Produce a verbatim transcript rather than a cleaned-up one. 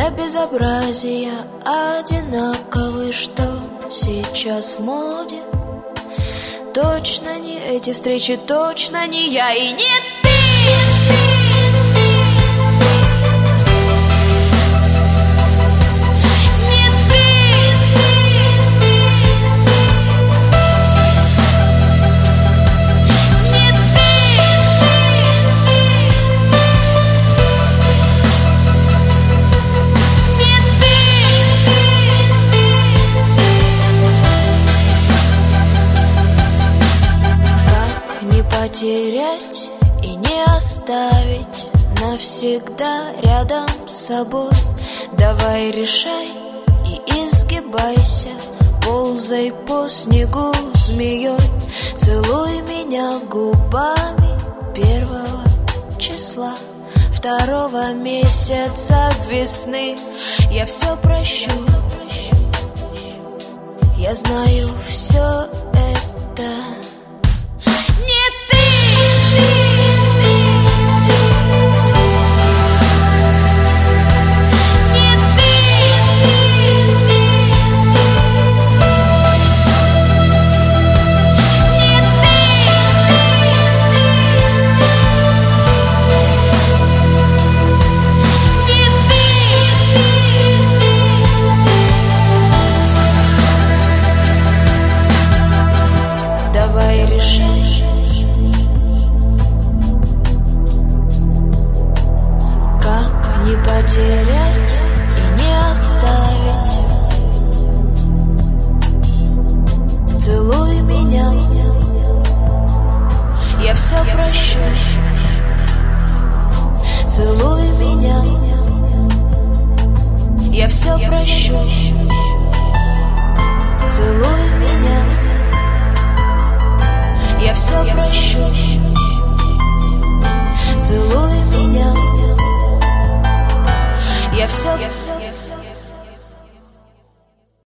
для безобразия одинаковы, что сейчас в моде. Точно не эти встречи, точно не я и не ты. Потерять и не оставить навсегда рядом с собой. Давай решай и изгибайся, ползай по снегу змеей. Целуй меня губами первого числа второго месяца весны. Я все прощу, я знаю все это. Потерять и не оставить. Целуй меня, я все прощу. Целуй меня, я все прощу. Целуй меня, я все прощу. Целуй меня, я все, я все.